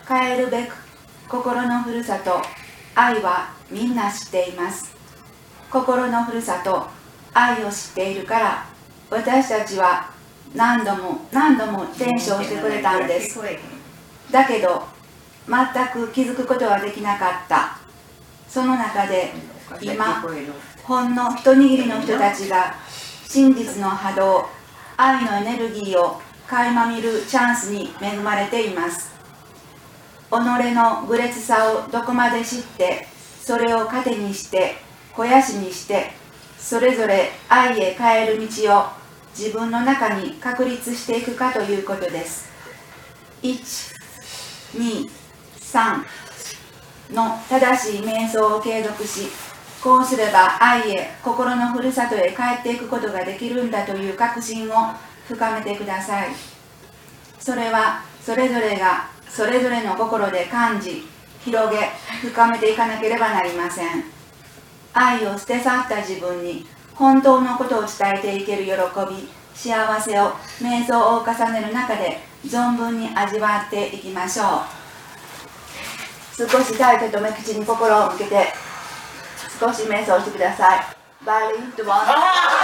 帰るべく心のふるさと、愛はみんな知っています。心のふるさと、愛を知っているから、私たちは何度も伝承してくれたんです。だけど、全く気づくことはできなかった。その中で、今、ほんの一握りの人たちが、真実の波動、愛のエネルギーを垣間見るチャンスに恵まれています。己の愚劣さをどこまで知って、それを糧にして、肥やしにして、それぞれ愛へ変える道を自分の中に確立していくかということです。1、2、3の正しい瞑想を継続し、こうすれば愛へ、心のふるさとへ帰っていくことができるんだという確信を深めてください。それはそれぞれがそれぞれの心で感じ、広げ、深めていかなければなりません。愛を捨て去った自分に本当のことを伝えていける喜び、幸せを瞑想を重ねる中で存分に味わっていきましょう。少し体と目口に心を向けて少し瞑想してください。バリンとワン